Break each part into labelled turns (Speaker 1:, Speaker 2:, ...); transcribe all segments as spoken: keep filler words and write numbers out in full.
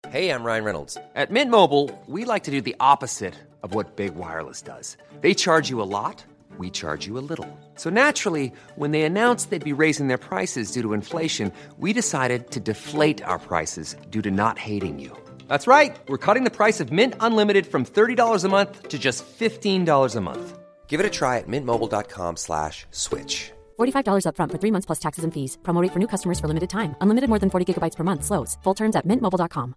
Speaker 1: Hey, I'm Ryan Reynolds. At Mint Mobile, we like to do the opposite of what Big Wireless does. They charge you a lot, we charge you a little. So naturally, when they announced they'd be raising their prices due to inflation, we decided to deflate our prices due to not hating you. That's right. We're cutting the price of Mint Unlimited from thirty dollars a month to just fifteen dollars a month. Give it a try at mintmobile.com slash switch.
Speaker 2: forty-five dollars up front for three months plus taxes and fees. Promo rate for new customers for limited time. Unlimited more than forty gigabytes per month. Slows full terms at mint mobile dot com.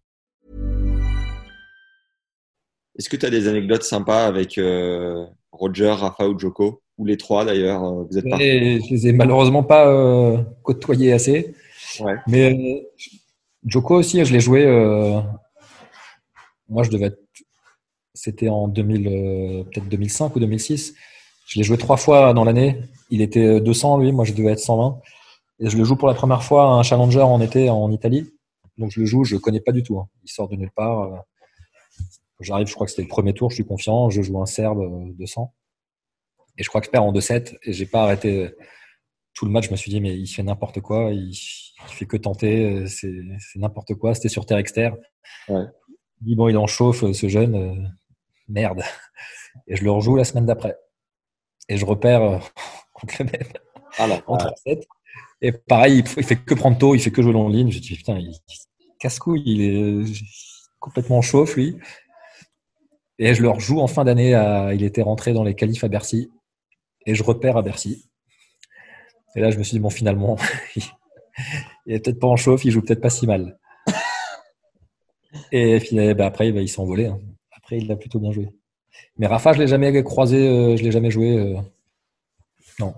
Speaker 3: Est-ce que tu as des anecdotes sympas avec euh, Roger, Rafa ou Djoko? Ou les trois d'ailleurs, euh, vous êtes pas...
Speaker 4: Et je les ai malheureusement pas euh, côtoyés assez.
Speaker 3: Ouais.
Speaker 4: Mais euh, Djoko aussi, je l'ai joué. Euh, moi, je devais être. C'était en deux mille, euh, peut-être deux mille cinq ou deux mille six. Je l'ai joué trois fois dans l'année. Il était deux cents, lui. Moi, je devais être cent vingt. Et je le joue pour la première fois à un challenger en été en Italie. Donc, je le joue, je le connais pas du tout. Hein. Il sort de nulle part. J'arrive, je crois que c'était le premier tour, je suis confiant. Je joue un Serbe deux cents. Et je crois que je perds en deux sept. Et j'ai pas arrêté tout le match. Je me suis dit, mais il fait n'importe quoi. Il, il fait que tenter. C'est, c'est n'importe quoi. C'était sur terre externe.
Speaker 3: Ouais.
Speaker 4: Je dis, bon, il en chauffe, ce jeune. Euh, merde. Et je le rejoue la semaine d'après. Et je repère euh, contre le même
Speaker 3: ah là,
Speaker 4: en
Speaker 3: ah.
Speaker 4: trois sept. Et pareil, il, il fait que prendre tôt, il fait que jouer long ligne. Je me dis, putain, il, il casse-couille. Il est complètement chauffe, lui. Et je le rejoue en fin d'année. À, il était rentré dans les qualifs à Bercy. Et je repère à Bercy. Et là, je me suis dit, bon, finalement, il est peut-être pas en chauffe, il joue peut-être pas si mal. Et finalement, bah, après, bah, il s'est envolé. Hein. Après, il a plutôt bien joué. Mais Rafa, je l'ai jamais croisé, euh, je l'ai jamais joué. Euh... Non.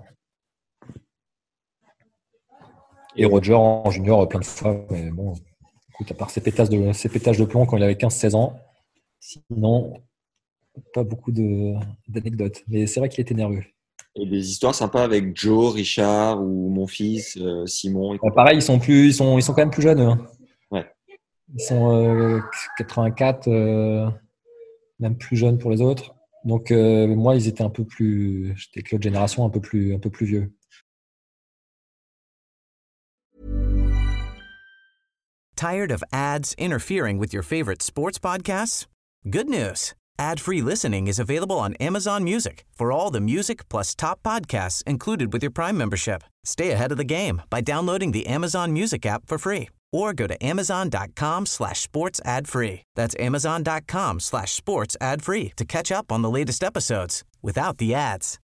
Speaker 4: Et Roger en junior plein de fois. Mais bon, écoute, à part ses pétasses de, ses pétages de plomb quand il avait quinze seize ans, sinon, pas beaucoup de, d'anecdotes. Mais c'est vrai qu'il était nerveux.
Speaker 3: Et des histoires sympas avec Joe, Richard ou mon fils, euh, Simon.
Speaker 4: Bah, pareil, ils sont plus, ils sont, ils sont quand même plus jeunes. Hein.
Speaker 3: Ouais.
Speaker 4: Ils sont euh, quatre-vingt-quatre, euh, même plus jeunes pour les autres. Donc euh, moi, ils étaient un peu plus, j'étais avec l'autre génération, un peu plus, un peu plus vieux.
Speaker 5: Tired of ads interfering with your favorite sports podcasts? Good news. Ad-free listening is available on Amazon Music for all the music plus top podcasts included with your Prime membership. Stay ahead of the game by downloading the Amazon Music app for free or go to amazon.com slash sports ad free. That's amazon.com slash sports ad free to catch up on the latest episodes without the ads.